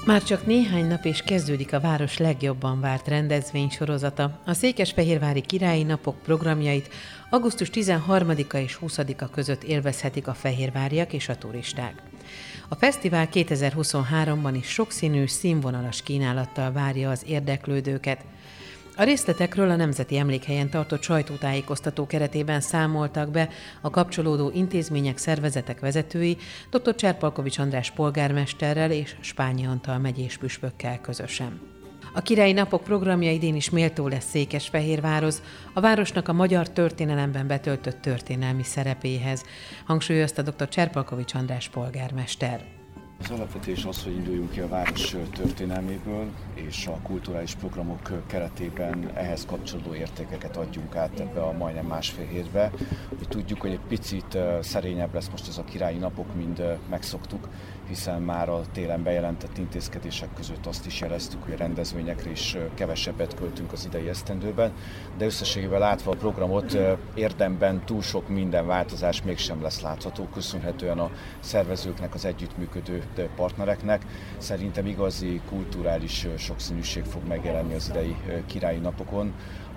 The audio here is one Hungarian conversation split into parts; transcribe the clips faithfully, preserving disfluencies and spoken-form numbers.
Már csak néhány nap és kezdődik a város legjobban várt rendezvénysorozata. A Székesfehérvári Királyi Napok programjait augusztus tizenharmadika és huszadika között élvezhetik a fehérváriak és a turisták. A fesztivál kétezer-huszonháromban is sokszínű, színvonalas kínálattal várja az érdeklődőket. A részletekről a Nemzeti Emlékhelyen tartott sajtótájékoztató keretében számoltak be a kapcsolódó intézmények, szervezetek vezetői, dr. Cserpalkovics András polgármesterrel és Spányi Antal megyés püspökkel közösen. A Királyi Napok programja idén is méltó lesz Székesfehérvárhoz, a városnak a magyar történelemben betöltött történelmi szerepéhez, hangsúlyozta dr. Cserpalkovics András polgármester. Az alapvetés az, hogy induljunk ki a város történelméből, és a kulturális programok keretében ehhez kapcsolódó értékeket adjunk át ebbe a majdnem másfél hétbe. Hogy tudjuk, hogy egy picit szerényebb lesz most ez a Királyi Napok, mint megszoktuk, hiszen már a télen bejelentett intézkedések között azt is jeleztük, hogy a rendezvényekre is kevesebbet költünk az idei esztendőben, de összességében látva a programot érdemben túl sok minden változás mégsem lesz látható, köszönhetően a szervezőknek, az együttműködő partnereknek. Szerintem igazi kulturális sokszínűség fog megjelenni az idei Királyi Napokon,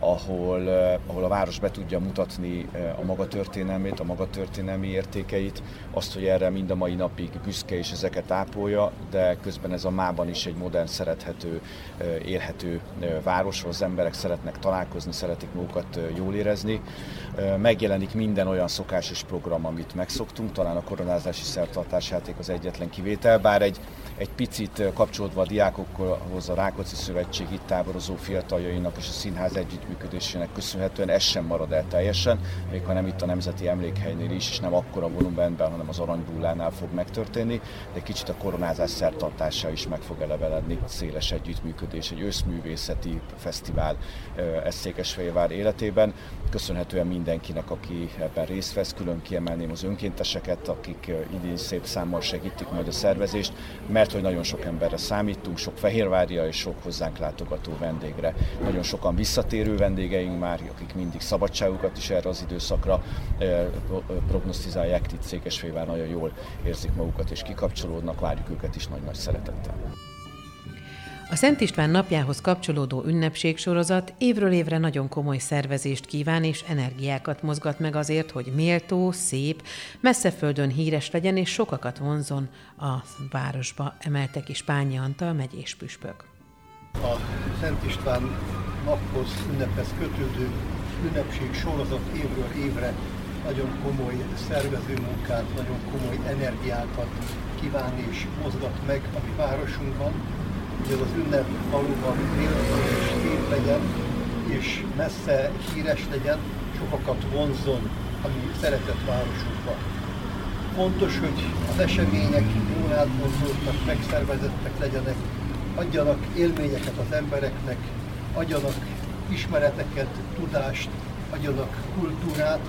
ahol, ahol a város be tudja mutatni a maga történelmét, a maga történelmi értékeit, azt, hogy erre mind a mai napig büszke és ezeket ápolja, de közben ez a mában is egy modern, szerethető, élhető város, ahol az emberek szeretnek találkozni, szeretik magukat jól érezni. Megjelenik minden olyan szokásos program, amit megszoktunk, talán a koronázási szertartásjáték az egyetlen kivétel, bár egy, egy picit kapcsolódva a diákokhoz a Rákóczi Szövetség itt táborozó fiataljainak és a színház együttműködésének köszönhetően ez sem marad el teljesen, még ha nem itt a Nemzeti Emlékhelynél is, és nem akkora volumenben, hanem az Aranybullánál fog megtörténni, de kicsit a koronázás szertartása is meg fog elevenedni. Széles együttműködés, egy összművészeti fesztivál ez Székesfehérvár életében. Köszönhetően mindenkinek, aki ebben részt vesz, külön kiemelném az önkénteseket, akik idén szép számmal segítik majd a szervezést, mert hogy nagyon sok emberre számítunk, sok fehérvárja és sok hozzánk látogató vendégre. Nagyon sokan visszatérő vendégeink már, akik mindig szabadságukat is erre az időszakra prognosztizálják, itt Székesfehérvár nagyon jól érzik magukat és kikapcsolódnak, várjuk őket is nagy-nagy szeretettel. A Szent István napjához kapcsolódó ünnepségsorozat évről évre nagyon komoly szervezést kíván és energiákat mozgat meg azért, hogy méltó, szép, messze földön híres legyen és sokakat vonzzon a városba, emelte ki Spányi Antal megyés püspök. A Szent István naphoz, ünnephez kötődő ünnepségsorozat évről évre nagyon komoly szervezőmunkát, nagyon komoly energiákat kíván és mozgat meg a mi városunkban, hogy ez az ünnep valóban méltó és szép legyen, és messze híres legyen, sokakat vonzzon a mi szeretett városunkba. Fontos, hogy az események jól átgondoltak, megszervezettek legyenek, adjanak élményeket az embereknek, adjanak ismereteket, tudást, adjanak kultúrát,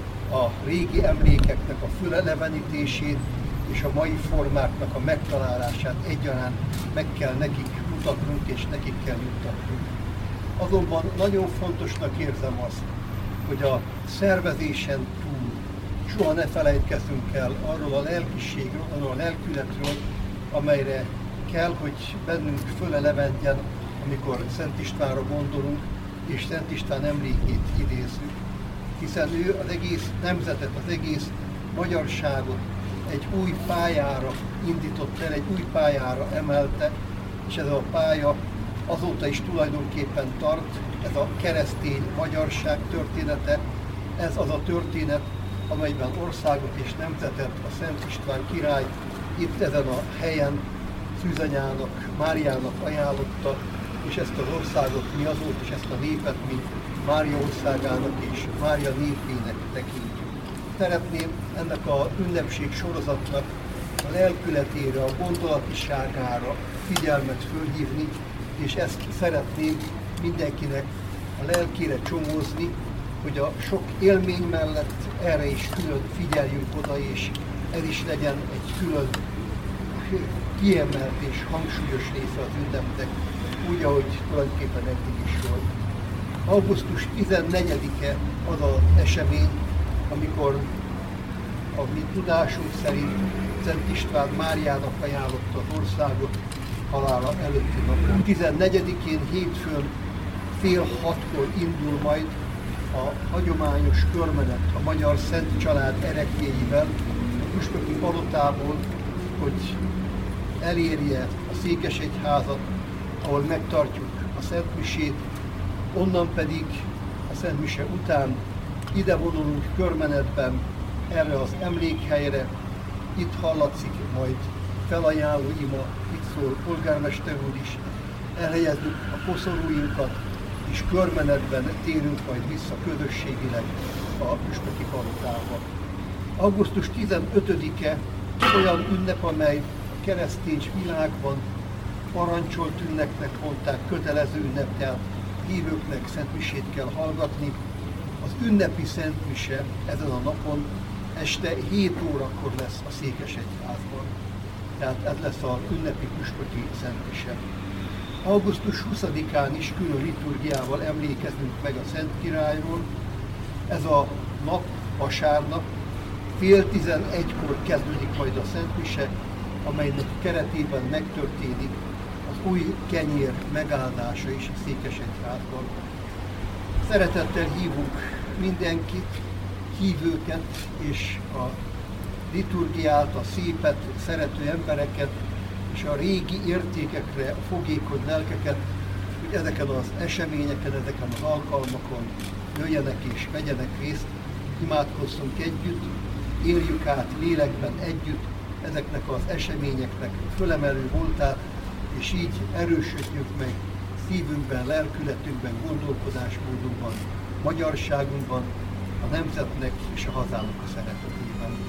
a régi emlékeknek a fölelevenítését és a mai formáknak a megtalálását egyaránt meg kell nekik mutatnunk és nekik kell juttatnunk. Azonban nagyon fontosnak érzem azt, hogy a szervezésen túl soha ne felejtkezzünk el arról a lelkiségről, arról a lelkületről, amelyre kell, hogy bennünk fölelevenjen, amikor Szent Istvánra gondolunk, és Szent István emlékét idézzük. Hiszen ő az egész nemzetet, az egész magyarságot egy új pályára indított el, egy új pályára emelte, és ez a pálya azóta is tulajdonképpen tart, ez a keresztény magyarság története, ez az a történet, amelyben országot és nemzetet a Szent István király itt ezen a helyen Szűzanyának, Máriának ajánlotta, és ezt az országot mi azóta, és ezt a népet mi Mária országának és Mária népének tekintjük. Szeretném ennek a ünnepség sorozatnak a lelkületére, a gondolatiságára figyelmet fölhívni, és ezt szeretném mindenkinek a lelkére csomózni, hogy a sok élmény mellett erre is külön figyeljünk oda, és ez is legyen egy külön kiemelt és hangsúlyos része az ünnepnek, úgy, ahogy tulajdonképpen eddig is volt. augusztus tizennegyedike az az esemény, amikor a mi tudásunk szerint Szent István Máriának ajánlotta az országot, halála előtti napon. tizennegyedikén hétfőn fél hatkor indul majd a hagyományos körmenet a Magyar Szent Család ereklyéivel a püspöki palotából, hogy elérje a székesegyházat, ahol megtartjuk a szentmisét, onnan pedig a szentmise után ide vonulunk körmenetben erre az emlékhelyre, itt hallatszik majd felajánló ima, itt szól polgármester úr is, elhelyezzük a koszorúinkat, és körmenetben térünk majd vissza közösségileg a püspöki palotába. augusztus tizenötödike olyan ünnep, amely a keresztény világban parancsolt ünnepnek mondták, kötelező ünnep, tehát hívőknek szentmisét kell hallgatni. Az ünnepi szentmise ezen a napon este hét órakor lesz a Székesegyházban. Tehát ez lesz az ünnepi püspöki szentmise. augusztus huszadikán is külön liturgiával emlékezünk meg a Szent Királyról. Ez a nap, vasárnap, fél tizenegykor kezdődik majd a szentmise, amelynek keretében megtörténik az új kenyér megáldása is a Székesegyházban. Szeretettel hívunk mindenkit, hívőket és a liturgiát, a szépet szerető embereket és a régi értékekre fogékony lelkeket, hogy ezeken az eseményeken, ezeken az alkalmakon jöjjenek és vegyenek részt, imádkozzunk együtt, éljük át lélekben együtt ezeknek az eseményeknek fölemelő voltát, és így erősödjük meg szívünkben, lelkületünkben, gondolkodásmódunkban, magyarságunkban, a nemzetnek és a hazának a szeretetében.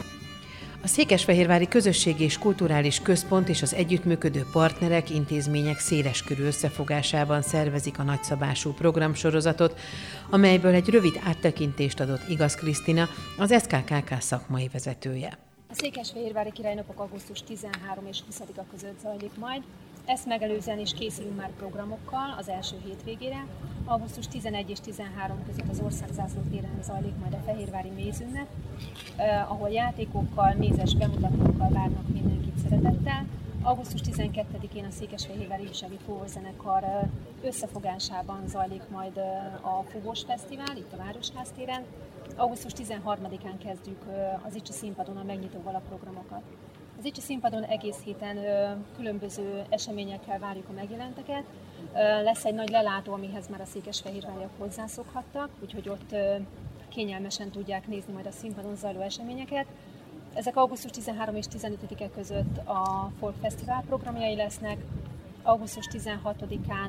A Székesfehérvári Közösségi és Kulturális Központ és az együttműködő partnerek, intézmények széleskörű összefogásában szervezik a nagyszabású programsorozatot, amelyből egy rövid áttekintést adott Igaz Krisztina, az es ká ká ká szakmai vezetője. A Székesfehérvári Királynapok augusztus tizenharmadika és huszadika között zajlik majd. Ezt megelőzően is készülünk már programokkal az első hétvégére. augusztus tizenegy és tizenhárom között az Országzászló téren zajlik majd a Fehérvári Mézünnep, eh, ahol játékokkal, mézes bemutatókkal várnak mindenkit szeretettel. augusztus tizenkettedikén a Székesfehérvári Ifjúsági Fúvózenekar összefogásában zajlik majd a Fúvós Fesztivál, itt a Városház téren. augusztus tizenharmadikán kezdjük az Icsi színpadon a megnyitóval a programokat. Az Icsi színpadon egész héten különböző eseményekkel várjuk a megjelenteket. Lesz egy nagy lelátó, amihez már a székesfehérváriak hozzászokhattak, úgyhogy ott kényelmesen tudják nézni majd a színpadon zajló eseményeket. Ezek augusztus tizenharmadika és tizenötödike között a Folk Fesztivál programjai lesznek. augusztus tizenhatodikán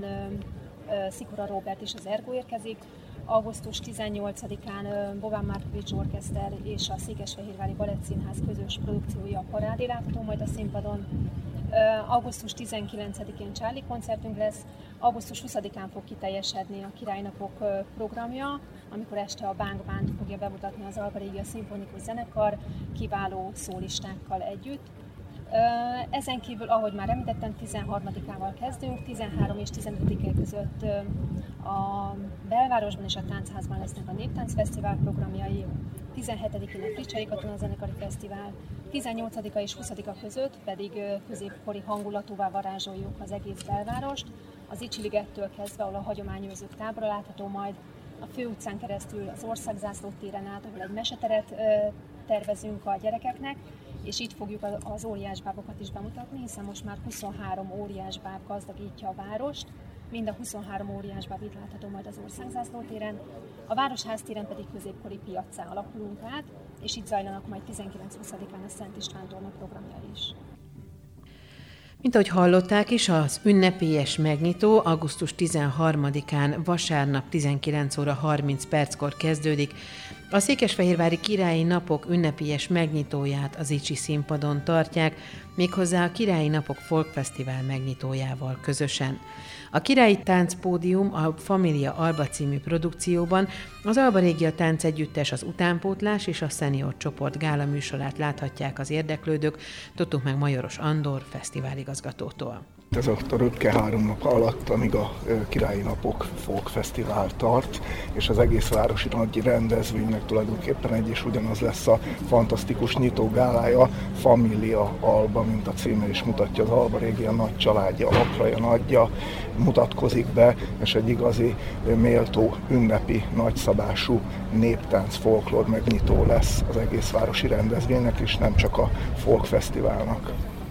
Szikora Róbert és az Ergo érkezik. augusztus tizennyolcadikán Bogán Markovics Orkeszter és a Székesfehérvári Balettszínház közös produkciója, a Parádé látható majd a színpadon. augusztus tizenkilencedikén Charlie koncertünk lesz, augusztus huszadikán fog kiteljesedni a Királynapok programja, amikor este a Bang Band fogja bemutatni az Alba Regia Szimfonikus Zenekar kiváló szólistákkal együtt. Ezen kívül, ahogy már említettem, tizenharmadikával kezdünk, tizenhárom és tizenötödike között a belvárosban és a Táncházban lesznek a Néptáncfesztivál programjai, tizenhetedikén a Fricsai Katona Zenekari Fesztivál, tizennyolcadika és huszadika között pedig középkori hangulatúvá varázsoljuk az egész belvárost, az Icsi ligettől kezdve, ahol a hagyományőrzők tábora látható majd, a főutcán keresztül az Országzászló téren át, ahol egy meseteret tervezünk a gyerekeknek, és itt fogjuk az óriásbábokat is bemutatni, hiszen most már huszonhárom óriásbáb gazdagítja a várost, mind a huszonhárom óriásbáb itt látható majd az Országzászló téren, a Városház téren pedig középkori piaccá alakulunk át, és itt zajlanak majd tizenkilenc-huszadikán a Szent István torna programja is. Mint ahogy hallották is, az ünnepélyes megnyitó augusztus tizenharmadikán vasárnap tizenkilenc óra harminc perckor kezdődik. A Székesfehérvári Királyi Napok ünnepélyes megnyitóját az Icsi színpadon tartják, méghozzá a Királyi Napok Folk Fesztivál megnyitójával közösen. A Királyi Táncpódium a Família Alba című produkcióban az Alba Régia Táncegyüttes, az Utánpótlás és a Szenior Csoport gála műsorát láthatják az érdeklődők, tudtuk meg Majoros Andor fesztiváligazgatótól. itt ez a röpke három nap alatt, amíg a Királyi Napok Folk Fesztivál tart, és az egész városi nagy rendezvénynek tulajdonképpen egy és ugyanaz lesz a fantasztikus nyitógálája, Família Alba, mint a címe is mutatja, az Alba Régia nagy családja, apraja, nagyja mutatkozik be, és egy igazi méltó, ünnepi, nagyszabású néptánc, folklór megnyitó lesz az egész városi rendezvénynek, és nem csak a Folk Fesztiválnak.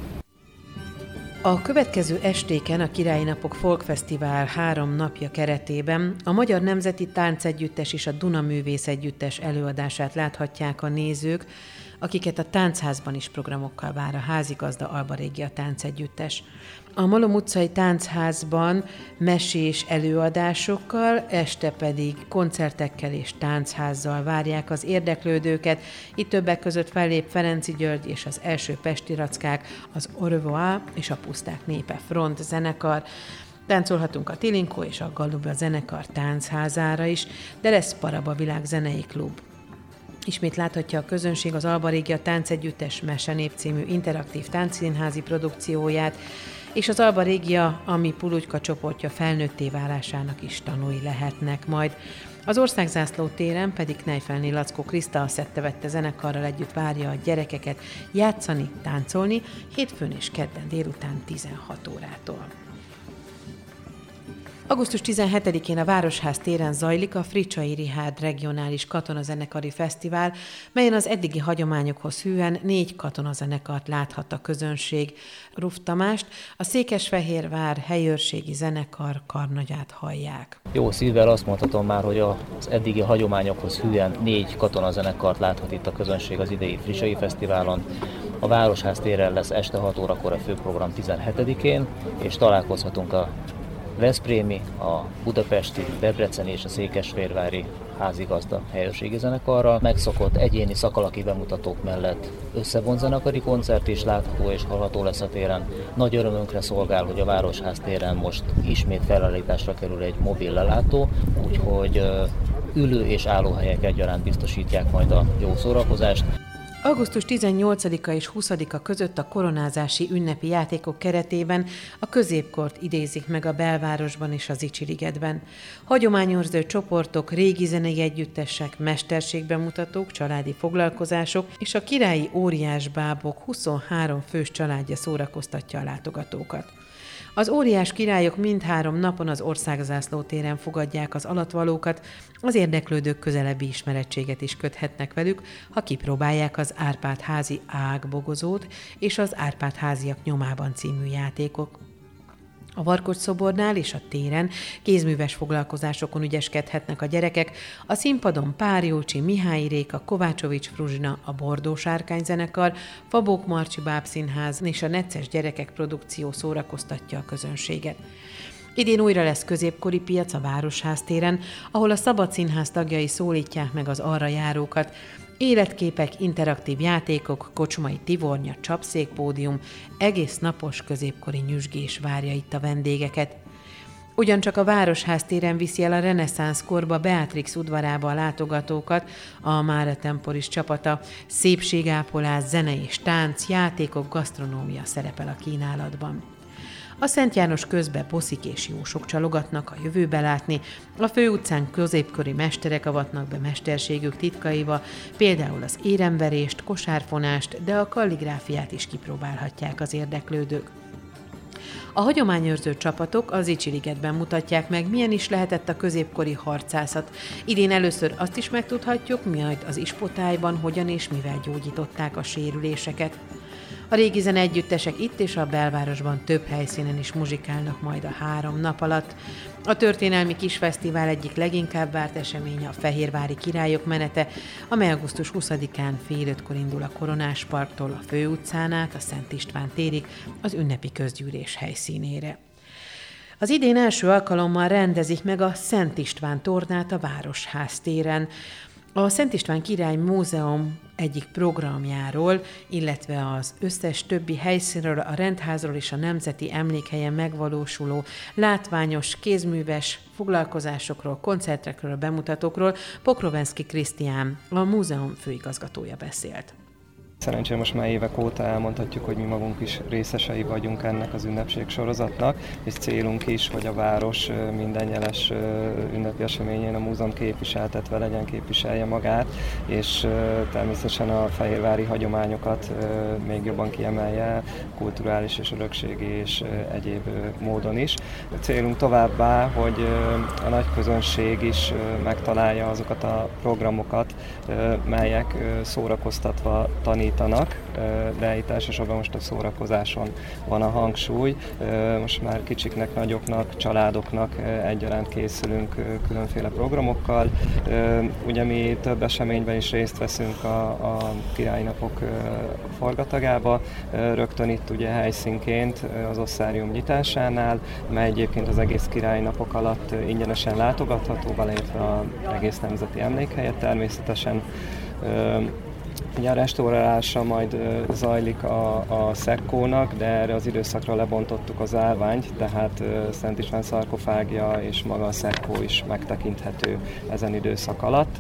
A következő estéken a Királyi Napok Folk Fesztivál három napja keretében a Magyar Nemzeti Táncegyüttes és a Duna Művész Együttes előadását láthatják a nézők, akiket a Táncházban is programokkal vár a házigazda Alba Régia Táncegyüttes. A Malom utcai Táncházban mesés előadásokkal, este pedig koncertekkel és tánchazzal várják az érdeklődőket. Itt többek között fellép Ferenczy György és az Első Pesti Rackák, az Au revoir és a Puszták Népe Front zenekar. Táncolhatunk a Tilinkó és a Galuba zenekar táncházára is, de lesz Paraba Világ zenei klub. Ismét láthatja a közönség az Alba Régia Táncegyüttes Mesenép című interaktív táncszínházi produkcióját, és az Alba Régia, ami Pulugyka csoportja felnőtté válásának is tanúi lehetnek majd. Az Országzászló téren pedig Kneifelné Lackó Kriszta a Szettevette zenekarral együtt várja a gyerekeket játszani, táncolni, hétfőn és kedden délután tizenhat órától. augusztus tizenhetedikén a Városház téren zajlik a Fricsai Richárd Regionális Katonazenekari Fesztivál, melyen az eddigi hagyományokhoz hűen négy katonazenekart láthat a közönség. Ruf Tamást, a Székesfehérvár helyőrségi zenekar karnagyát hallják. Jó szívvel azt mondhatom már, hogy az eddigi hagyományokhoz hűen négy katonazenekart láthat itt a közönség az idei Fricsai Fesztiválon. A Városház téren lesz este hat órakor a főprogram tizenhetedikén, és találkozhatunk a veszprémi, a budapesti, debreceni és a székesfehérvári házigazda helyőrségi zenekarral. Megszokott egyéni szakalaki bemutatók mellett összevont zenekari koncert is látható és hallható lesz a téren. Nagy örömünkre szolgál, hogy a Városház téren most ismét felállításra kerül egy mobil lelátó, úgyhogy ülő és állóhelyek egyaránt biztosítják majd a jó szórakozást. augusztus tizennyolcadika és huszadika között a koronázási ünnepi játékok keretében a középkort idézik meg a belvárosban és az Icsi-ligetben. Hagyományőrző csoportok, régi zenei együttesek, mesterségbemutatók, családi foglalkozások és a királyi óriásbábok huszonhárom fős családja szórakoztatja a látogatókat. Az óriás királyok mindhárom napon az Országzászló téren fogadják az alattvalókat, az érdeklődők közelebbi ismerettséget is köthetnek velük, ha kipróbálják az Árpád-házi ágbogozót és az Árpád-háziak nyomában című játékok. A Varkocs szobornál és a téren kézműves foglalkozásokon ügyeskedhetnek a gyerekek, a színpadon Pár Jócsi, Mihály Réka, Kovácsovics Fruzsina, a Bordó Sárkány zenekar, Fabók Marcsi Bábszínház és a Necces Gyerekek produkció szórakoztatja a közönséget. Idén újra lesz középkori piac a Városház téren, ahol a Szabad Színház tagjai szólítják meg az arra járókat. Életképek, interaktív játékok, kocsmai tivornya, csapszékpódium, egész napos középkori nyüzsgés várja itt a vendégeket. Ugyancsak a Városház téren viszi el a reneszánsz korba Beatrix udvarába a látogatókat a Mare Temporis csapata. Szépségápolás, zene és tánc, játékok, gasztronómia szerepel a kínálatban. A Szent János közbe boszik és jósok csalogatnak a jövőbe látni, a főutcán középkori mesterek avatnak be mesterségük titkaiba, például az éremverést, kosárfonást, de a kalligráfiát is kipróbálhatják az érdeklődők. A hagyományőrző csapatok az Icsi-ligetben mutatják meg, milyen is lehetett a középkori harcászat. Idén először azt is megtudhatjuk, majd az Ispotályban hogyan és mivel gyógyították a sérüléseket. A régi zene együttesek itt és a belvárosban több helyszínen is muzsikálnak majd a három nap alatt. A történelmi kisfesztivál egyik leginkább várt eseménye a Fehérvári Királyok menete, amely augusztus huszadikán fél ötkor indul a Koronás parktól a Főutcán át a Szent István térig az ünnepi közgyűlés helyszínére. Az idén első alkalommal rendezik meg a Szent István tornát a Városház téren. A Szent István Király Múzeum egyik programjáról, illetve az összes többi helyszínről, a rendházról és a nemzeti emlékhelyen megvalósuló látványos, kézműves foglalkozásokról, koncertekről, bemutatókról Pokrovenszky Krisztián, a múzeum főigazgatója beszélt. Szerencsére most már évek óta elmondhatjuk, hogy mi magunk is részesei vagyunk ennek az ünnepség sorozatnak, és célunk is, hogy a város minden jeles ünnepi eseményén a múzeum képviseltetve legyen, képviselje magát, és természetesen a fehérvári hagyományokat még jobban kiemelje, kulturális és örökségi és egyéb módon is. A célunk továbbá, hogy a nagy közönség is megtalálja azokat a programokat, melyek szórakoztatva tanítanak, de itt elsősorban most a szórakozáson van a hangsúly. Most már kicsiknek, nagyoknak, családoknak egyaránt készülünk különféle programokkal. Ugye mi több eseményben is részt veszünk a, a Királyi Napok forgatagába, rögtön itt ugye helyszínként az osszárium nyitásánál, mely egyébként az egész Királyi Napok alatt ingyenesen látogatható, beleértve az egész nemzeti emlékhelyet természetesen. Ugye a restaurálása majd zajlik a, a szekkónak, de erre az időszakra lebontottuk az állványt, tehát Szent István szarkofágja és maga a szekkó is megtekinthető ezen időszak alatt.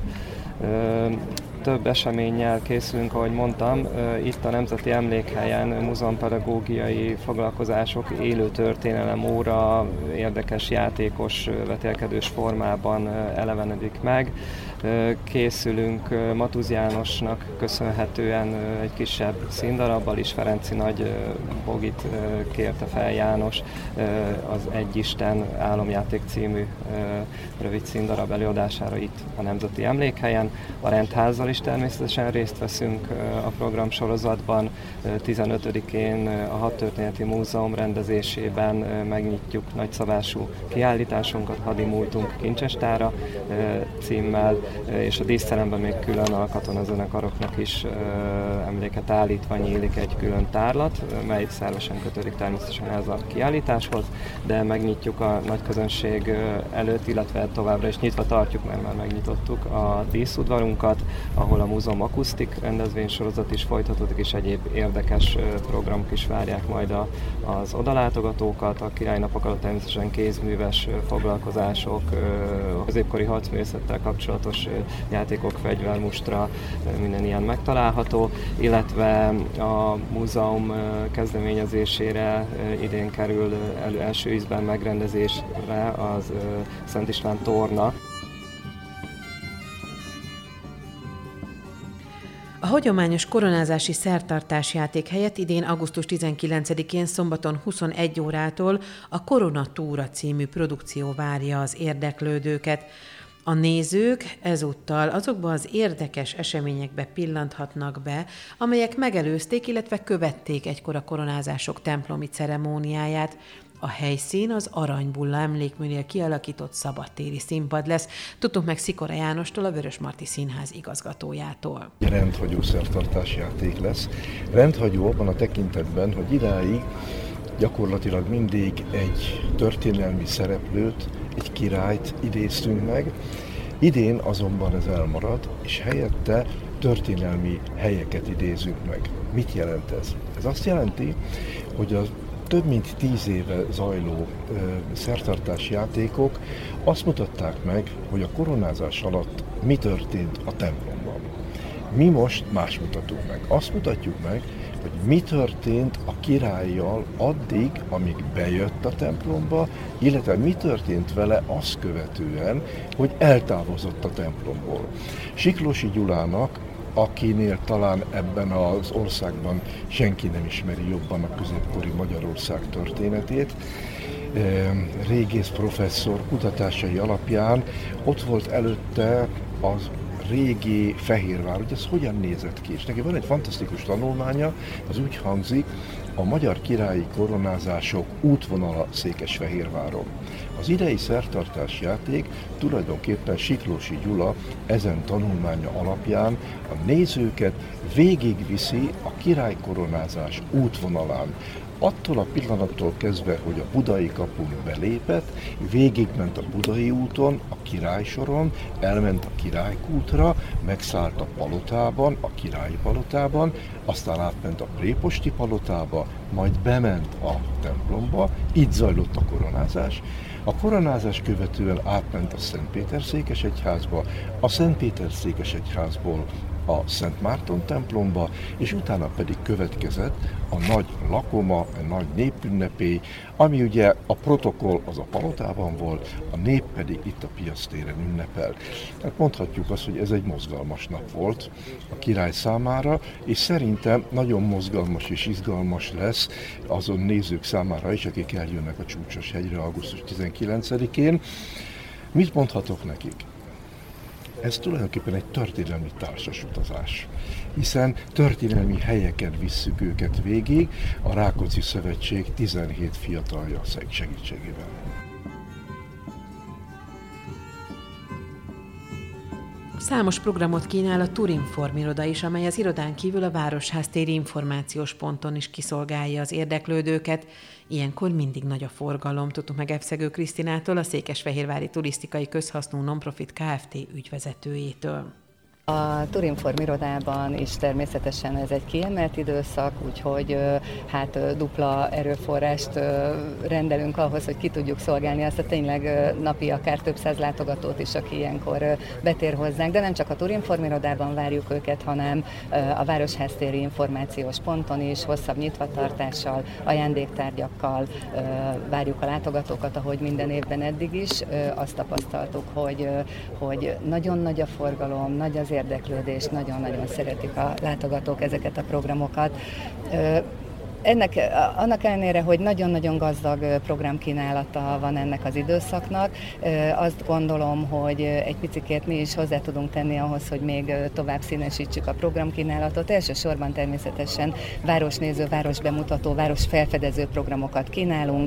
Több eseménnyel készülünk, ahogy mondtam, itt a Nemzeti Emlékhelyen múzeumpedagógiai foglalkozások, élő történelem óra, érdekes játékos, vetélkedős formában elevenedik meg. Készülünk Matúz Jánosnak köszönhetően egy kisebb színdarabbal is, Ferenci Nagy Bogit kérte fel János az Egy Isten álomjáték című rövid színdarab előadására itt a Nemzeti Emlékhelyen. A rendházzal is természetesen részt veszünk a programsorozatban. tizenötödikén a Hadtörténeti Múzeum rendezésében megnyitjuk nagyszabású kiállításunkat, Hadimúltunk kincsestára címmel, és a díszteremben még külön a katonazenekaroknak is emléket állítva nyílik egy külön tárlat, mely szervesen kötődik természetesen ez a kiállításhoz, de megnyitjuk a nagy közönség előtt, illetve továbbra is nyitva tartjuk, mert már megnyitottuk a díszudvarunkat, ahol a múzeum akusztik rendezvénysorozat is folytatódik, és egyéb érdekes programok is várják majd a, az odalátogatókat. A királynapok alatt természetesen kézműves foglalkozások, a középkori harcművészettel kapcsolatos játékok, fegyvermustra, minden ilyen megtalálható, illetve a múzeum kezdeményezésére idén kerül elő első ízben megrendezésre az Szent István torna. A hagyományos koronázási szertartás játék helyett idén augusztus tizenkilencedikén szombaton huszonegy órától a Koronatúra című produkció várja az érdeklődőket. A nézők ezúttal azokba az érdekes eseményekbe pillanthatnak be, amelyek megelőzték, illetve követték egykor a koronázások templomi ceremóniáját. A helyszín az Aranybulla emlékműnél kialakított szabadtéri színpad lesz. Tudtunk meg Szikora Jánostól, a Vörösmarty Színház igazgatójától. Rendhagyó szertartás játék lesz. Rendhagyó abban a tekintetben, hogy idáig gyakorlatilag mindig egy történelmi szereplőt, egy királyt idéztünk meg. Idén azonban ez elmarad, és helyette történelmi helyeket idézünk meg. Mit jelent ez? Ez azt jelenti, hogy a több mint tíz éve zajló ö, szertartás játékok azt mutatták meg, hogy a koronázás alatt mi történt a templomban. Mi most más mutatunk meg. Azt mutatjuk meg, hogy mi történt a királlyal addig, amíg bejött a templomba, illetve mi történt vele azt követően, hogy eltávozott a templomból. Siklósi Gyulának, akinél talán ebben az országban senki nem ismeri jobban a középkori Magyarország történetét, régész professzor kutatásai alapján ott volt előtte az régi Fehérvár, hogy ez hogyan nézett ki. És neki van egy fantasztikus tanulmánya, az úgy hangzik, a magyar királyi koronázások útvonala Székesfehérváron. Az idei szertartás játék tulajdonképpen Siklósi Gyula ezen tanulmánya alapján a nézőket végigviszi a királykoronázás útvonalán. Attól a pillanattól kezdve, hogy a Budai kapun belépett, végigment a Budai úton, a Királysoron, elment a Királykútra, megszállt a palotában, a Királyi palotában, aztán átment a Préposti palotába, majd bement a templomba, így zajlott a koronázás. A koronázás követően átment a Szentpéter-székesegyházba, a Szentpéter-székesegyházból a Szent Márton templomba, és utána pedig következett a nagy lakoma, a nagy népünnepély, ami ugye a protokoll az a palotában volt, a nép pedig itt a piactéren ünnepel. Tehát mondhatjuk azt, hogy ez egy mozgalmas nap volt a király számára, és szerintem nagyon mozgalmas és izgalmas lesz azon nézők számára is, akik eljönnek a Csúcsos hegyre augusztus tizenkilencedikén. Mit mondhatok nekik? Ez tulajdonképpen egy történelmi társas utazás, hiszen történelmi helyeken visszük őket végig a Rákóczi Szövetség tizenhét fiatalja segítségével. Számos programot kínál a Turinform iroda is, amely az irodán kívül a Városház téri információs ponton is kiszolgálja az érdeklődőket. Ilyenkor mindig nagy a forgalom, tudtuk meg Epszegő Krisztinától, a Székesfehérvári Turisztikai Közhasznú Nonprofit Kft. Ügyvezetőjétől. A Turinform irodában is természetesen ez egy kiemelt időszak, úgyhogy hát dupla erőforrást rendelünk ahhoz, hogy ki tudjuk szolgálni azt a tényleg napi akár több száz látogatót is, aki ilyenkor betér hozzánk. De nem csak a Turinform irodában várjuk őket, hanem a Városház téri információs ponton is, hosszabb nyitvatartással, ajándéktárgyakkal várjuk a látogatókat, ahogy minden évben eddig is. Azt tapasztaltuk, hogy, hogy nagyon nagy a forgalom, nagy az érdeklődés, nagyon-nagyon szeretik a látogatók ezeket a programokat. Ennek, annak ellenére, hogy nagyon-nagyon gazdag programkínálata van ennek az időszaknak, azt gondolom, hogy egy picikét mi is hozzá tudunk tenni ahhoz, hogy még tovább színesítsük a programkínálatot. Elsősorban természetesen városnéző, városbemutató, városfelfedező programokat kínálunk.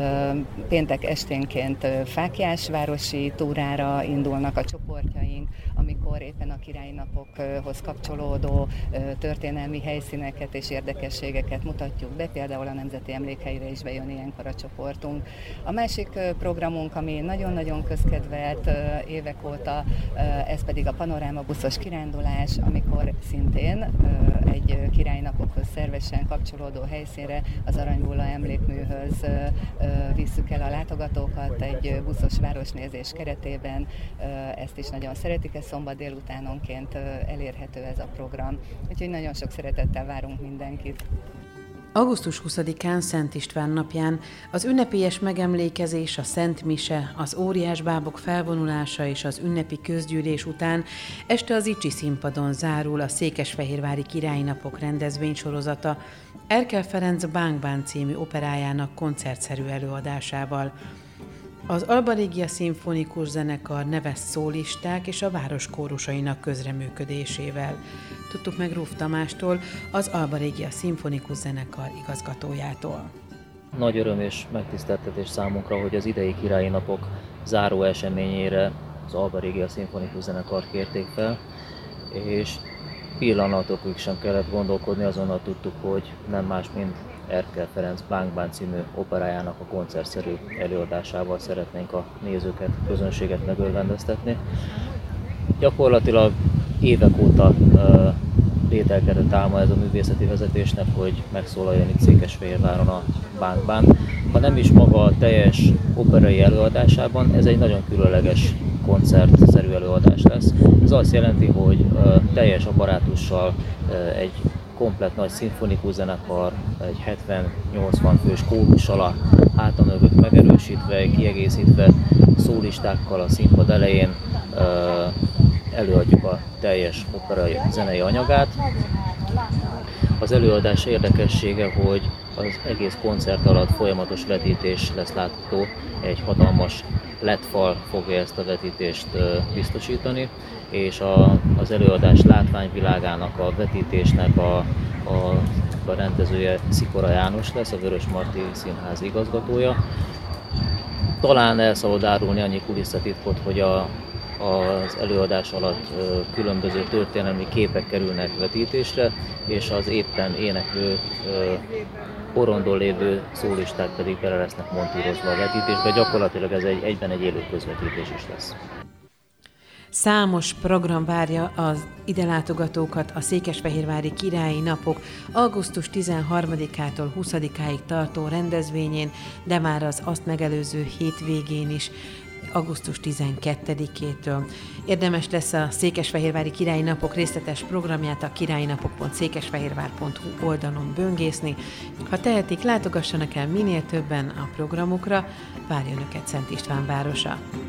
Péntek esténként fáklyás városi túrára indulnak a csoportjaink, amikor éppen a királyi napokhoz kapcsolódó történelmi helyszíneket és érdekességeket mutatjuk be, például a Nemzeti Emlékhelyre is bejön ilyenkor a csoportunk. A másik programunk, ami nagyon-nagyon közkedvelt évek óta, ez pedig a panorámabuszos kirándulás, amikor szintén egy királyi napokhoz szervesen kapcsolódó helyszínre, az Aranybulla emlékműhöz visszük el a látogatókat egy buszos városnézés keretében. Ezt is nagyon szeretik, ez szombat délutánonként elérhető ez a program. Úgyhogy nagyon sok szeretettel várunk mindenkit. augusztus huszadikán Szent István napján az ünnepélyes megemlékezés, a Szent Mise, az óriásbábok felvonulása és az ünnepi közgyűlés után este az Icsi színpadon zárul a Székesfehérvári Királyi Napok rendezvénysorozata Erkel Ferenc Bánk-bán című operájának koncertszerű előadásával. Az Alba Regia Szimfonikus Zenekar neves szólisták és a város kórusainak közreműködésével. Tudtuk meg Ruf Tamástól, az Alba Regia Szimfonikus Zenekar igazgatójától. Nagy öröm és megtiszteltetés számunkra, hogy az idei Királyi Napok záró eseményére az Alba Regia Szimfonikus Zenekart kérték fel, és pillanatokig sem kellett gondolkodni, azonnal tudtuk, hogy nem más, mint Erkel Ferenc Bánk-bán című operájának a koncertszerű előadásával szeretnénk a nézőket, közönséget megörvendeztetni. Gyakorlatilag évek óta uh, lételkedett álma ez a művészeti vezetésnek, hogy megszólaljon itt Székesfehérváron a Bánk-bán. Ha nem is maga a teljes operai előadásában, ez egy nagyon különleges koncertszerű előadás lesz. Ez azt jelenti, hogy uh, teljes apparátussal uh, egy komplett nagy szimfonikus zenekar, egy hetven-nyolcvan fős kórussal a háta mögött megerősítve, kiegészítve szólistákkal a színpad elején előadjuk a teljes operai zenei anyagát. Az előadás érdekessége, hogy az egész koncert alatt folyamatos vetítés lesz látható, egy hatalmas el é dé fal fogja ezt a vetítést biztosítani, és a, az előadás látványvilágának, a vetítésnek a, a, a rendezője Szikora János lesz, a Vörösmarty Színház igazgatója. Talán el szabad árulni annyi kulisszatitkot, hogy a, az előadás alatt különböző történelmi képek kerülnek vetítésre, és az éppen éneklő porondon lévő szólisták pedig bele lesznek montírozva a vetítésbe. Gyakorlatilag ez egy, egyben egy élő közvetítés is lesz. Számos program várja az ide látogatókat a Székesfehérvári Királyi Napok augusztus tizenharmadikától huszadikáig tartó rendezvényén, de már az azt megelőző hétvégén is. augusztus tizenkettedikétől. Érdemes lesz a Székesfehérvári Királyi Napok részletes programját a királynapok pont székesfehérvár pont hu oldalon böngészni. Ha tehetik, látogassanak el minél többen a programokra, várja Önöket Szent István városa.